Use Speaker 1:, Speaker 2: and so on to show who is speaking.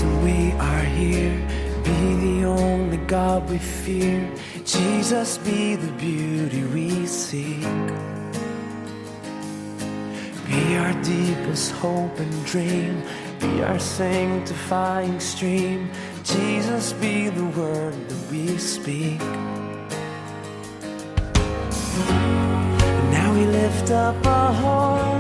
Speaker 1: reason we are here. Be the only God we fear. Jesus, be the beauty we seek. Be our deepest hope and dream. Be our sanctifying stream. Jesus, be the word that we speak. And now we lift up our hearts